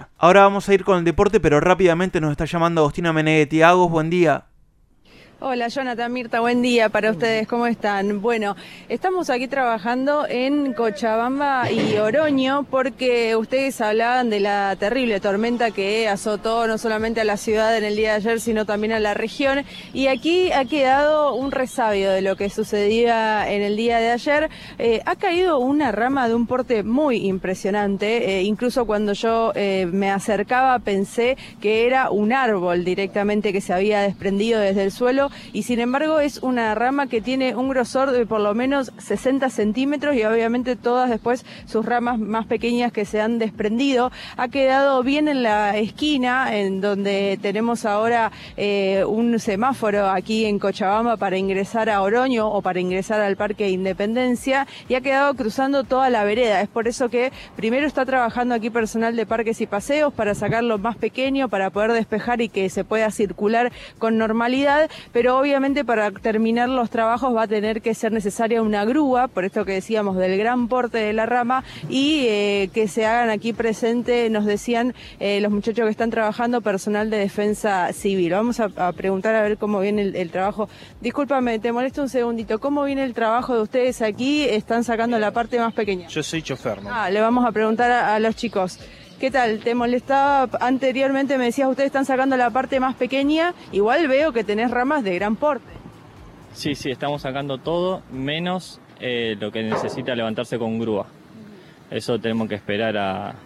Gimnasia. Ahora vamos a ir con el deporte, pero rápidamente nos está llamando Agostina Meneghetti. Agos, buen día. Hola Jonathan, Mirta, buen día para ustedes, ¿cómo están? Bueno, estamos aquí trabajando en Cochabamba y Oroño porque ustedes hablaban de la terrible tormenta que azotó no solamente a la ciudad en el día de ayer, sino también a la región, y aquí ha quedado un resabio de lo que sucedía en el día de ayer. Ha caído una rama de un porte muy impresionante, incluso cuando yo me acercaba pensé que era un árbol directamente que se había desprendido desde el suelo, y sin embargo es una rama que tiene un grosor de por lo menos 60 centímetros y obviamente todas después sus ramas más pequeñas que se han desprendido. Ha quedado bien en la esquina en donde tenemos ahora un semáforo aquí en Cochabamba para ingresar a Oroño o para ingresar al Parque Independencia, y ha quedado cruzando toda la vereda. Es por eso que primero está trabajando aquí personal de Parques y Paseos para sacarlo más pequeño, para poder despejar y que se pueda circular con normalidad, pero obviamente para terminar los trabajos va a tener que ser necesaria una grúa, por esto que decíamos del gran porte de la rama, y que se hagan aquí presente, nos decían los muchachos que están trabajando, personal de defensa civil. Vamos a preguntar a ver cómo viene el trabajo. Discúlpame, te molesto un segundito. ¿Cómo viene el trabajo de ustedes aquí? Están sacando la parte más pequeña. Yo soy chofer, ¿no? Le vamos a preguntar a los chicos. ¿Qué tal? Te molestaba anteriormente, me decías, ustedes están sacando la parte más pequeña, igual veo que tenés ramas de gran porte. Sí, estamos sacando todo, menos lo que necesita levantarse con grúa. Eso tenemos que esperar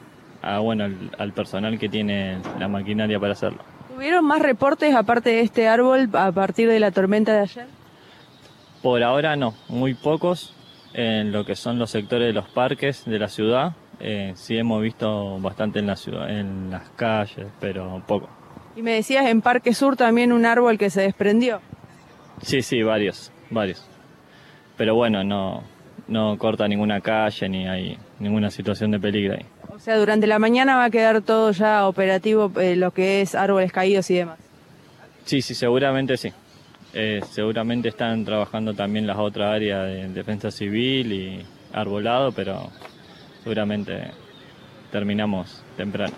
al personal que tiene la maquinaria para hacerlo. ¿Tuvieron más reportes aparte de este árbol a partir de la tormenta de ayer? Por ahora no, muy pocos en lo que son los sectores de los parques de la ciudad. Sí hemos visto bastante en la ciudad, en las calles, pero poco. Y me decías en Parque Sur también un árbol que se desprendió. Sí, varios. Pero bueno, no corta ninguna calle ni hay ninguna situación de peligro ahí. O sea, durante la mañana va a quedar todo ya operativo, lo que es árboles caídos y demás. Sí, seguramente sí. Seguramente están trabajando también las otras áreas de defensa civil y arbolado, pero seguramente terminamos temprano.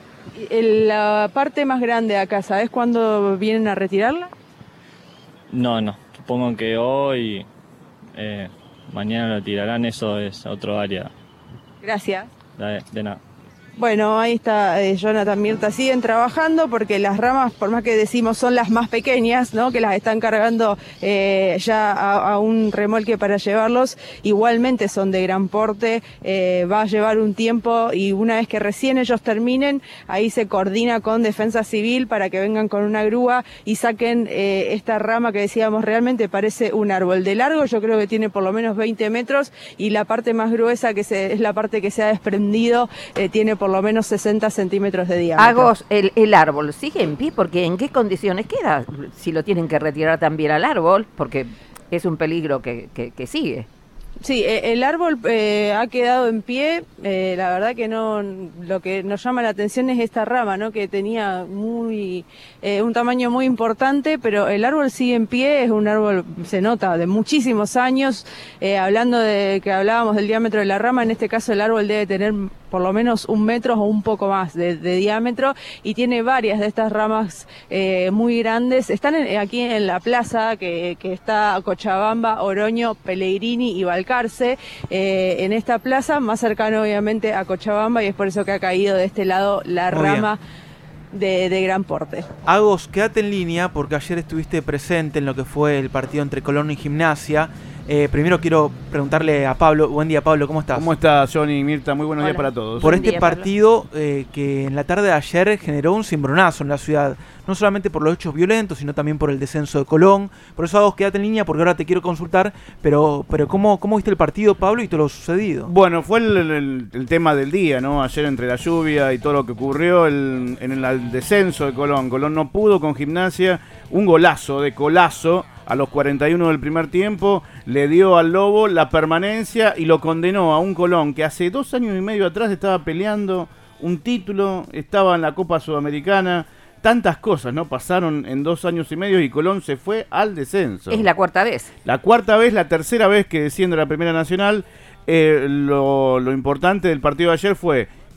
La parte más grande de acá, ¿sabes cuándo vienen a retirarla? No. Supongo que hoy, mañana lo tirarán, eso es otro área. Gracias. De nada. Bueno, ahí está Jonathan, Mirta, siguen trabajando porque las ramas, por más que decimos son las más pequeñas, ¿no?, que las están cargando ya a un remolque para llevarlos, igualmente son de gran porte, va a llevar un tiempo y una vez que recién ellos terminen, ahí se coordina con Defensa Civil para que vengan con una grúa y saquen esta rama que decíamos realmente parece un árbol. De largo yo creo que tiene por lo menos 20 metros y la parte más gruesa, que es la parte que se ha desprendido, tiene por lo menos 60 centímetros de diámetro. Agos, el árbol sigue en pie, porque ¿en qué condiciones queda? Si lo tienen que retirar también al árbol, porque es un peligro que sigue. Sí, el árbol ha quedado en pie, la verdad que no, lo que nos llama la atención es esta rama, ¿no?, que tenía un tamaño muy importante, pero el árbol sigue en pie, es un árbol, se nota, de muchísimos años, hablando de que hablábamos del diámetro de la rama, en este caso el árbol debe tener por lo menos 1 metro o un poco más de diámetro, y tiene varias de estas ramas muy grandes. Están aquí en la plaza que está Cochabamba, Oroño, Pellegrini y Balcarce, en esta plaza más cercano obviamente a Cochabamba, y es por eso que ha caído de este lado la rama de gran porte. Agos, quédate en línea porque ayer estuviste presente en lo que fue el partido entre Colón y Gimnasia. Primero quiero preguntarle a Pablo. Buen día, Pablo, ¿cómo estás? ¿Cómo estás, Johnny y Mirta? Muy buenos días para todos. Por este partido que en la tarde de ayer generó un cimbronazo en la ciudad, no solamente por los hechos violentos, sino también por el descenso de Colón. Por eso, Agos, quédate en línea porque ahora te quiero consultar, pero ¿cómo viste el partido, Pablo, y todo lo sucedido? Bueno, fue el tema del día, ¿no? Ayer, entre la lluvia y todo lo que ocurrió en el descenso de Colón. Colón no pudo con Gimnasia, un golazo de Colazo a los 41 del primer tiempo, le dio al Lobo la permanencia y lo condenó a un Colón que hace 2 años y medio atrás estaba peleando un título, estaba en la Copa Sudamericana. Tantas cosas, ¿no?, pasaron en 2 años y medio y Colón se fue al descenso. Es la 4ª vez. La 4ª vez, la 3ª vez que desciende la Primera Nacional. Lo importante del partido de ayer fue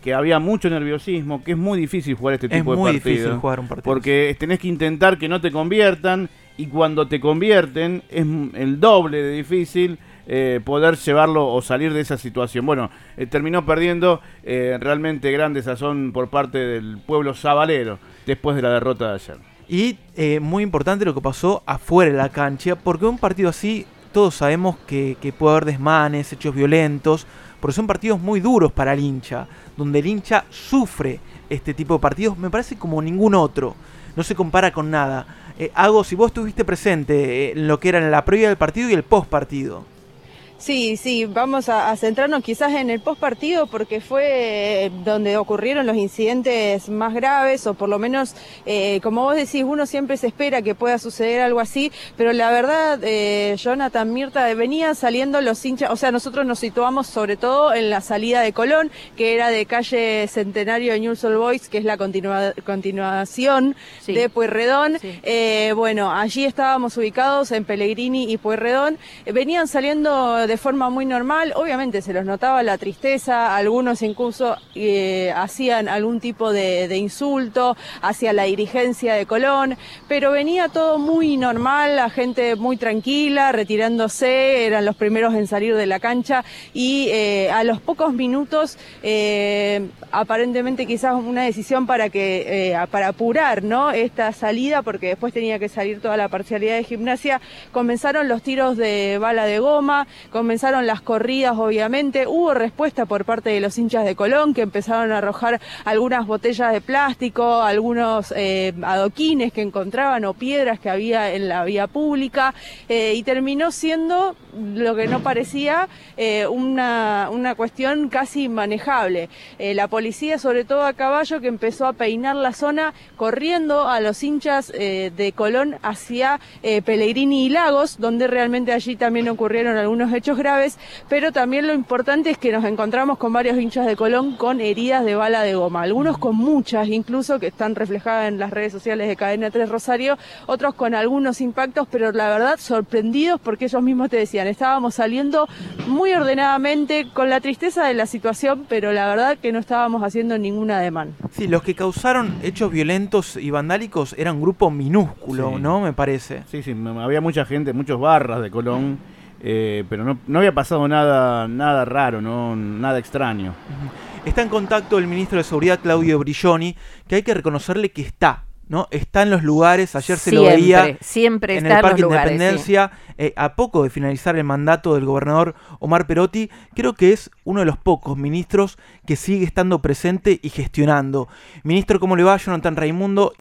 que había mucho nerviosismo, que es muy difícil jugar este tipo de partidos. Es muy difícil jugar un partido. Porque tenés que intentar que no te conviertan, y cuando te convierten es el doble de difícil poder llevarlo o salir de esa situación. Bueno, terminó perdiendo realmente gran desazón por parte del pueblo sabalero después de la derrota de ayer. Y muy importante lo que pasó afuera de la cancha, porque un partido así todos sabemos que puede haber desmanes, hechos violentos, porque son partidos muy duros para el hincha, donde el hincha sufre este tipo de partidos, me parece como ningún otro, no se compara con nada. Hago, si vos estuviste presente en lo que era en la previa del partido y el post partido. Sí, vamos a centrarnos quizás en el postpartido porque fue donde ocurrieron los incidentes más graves, o por lo menos, como vos decís, uno siempre se espera que pueda suceder algo así, pero la verdad, Jonathan, Mirta, venían saliendo los hinchas, o sea, nosotros nos situamos sobre todo en la salida de Colón, que era de calle Centenario de Newell's Old Boys, que es la continuación de Pueyrredón. Sí. Bueno, allí estábamos ubicados en Pellegrini y Pueyrredón, venían saliendo de forma muy normal, obviamente se los notaba la tristeza, algunos incluso hacían algún tipo de insulto hacia la dirigencia de Colón, pero venía todo muy normal, la gente muy tranquila, retirándose, eran los primeros en salir de la cancha y a los pocos minutos, aparentemente quizás una decisión para apurar, ¿no?, esta salida, porque después tenía que salir toda la parcialidad de Gimnasia, comenzaron los tiros de bala de goma, comenzaron las corridas, obviamente, hubo respuesta por parte de los hinchas de Colón, que empezaron a arrojar algunas botellas de plástico, algunos adoquines que encontraban o piedras que había en la vía pública, y terminó siendo lo que no parecía una cuestión casi manejable. La policía, sobre todo a caballo, que empezó a peinar la zona, corriendo a los hinchas de Colón hacia Pellegrini y Lagos, donde realmente allí también ocurrieron algunos hechos graves, pero también lo importante es que nos encontramos con varios hinchas de Colón con heridas de bala de goma, algunos con muchas incluso, que están reflejadas en las redes sociales de Cadena 3 Rosario, otros con algunos impactos, pero la verdad sorprendidos, porque ellos mismos te decían, estábamos saliendo muy ordenadamente, con la tristeza de la situación, pero la verdad que no estábamos haciendo ningún ademán. Sí, los que causaron hechos violentos y vandálicos eran un grupo minúsculo, sí, ¿no? Me parece. Sí, había mucha gente, muchos barras de Colón, pero no había pasado nada raro, ¿no? Nada extraño. Está en contacto el ministro de Seguridad, Claudio Brilloni, que hay que reconocerle que está, ¿no? Está en los lugares, ayer se lo veía siempre en está el Parque en los lugares, Independencia, sí. A poco de finalizar el mandato del gobernador Omar Perotti, creo que es uno de los pocos ministros que sigue estando presente y gestionando. Ministro, ¿cómo le va? Jonathan Raimundo.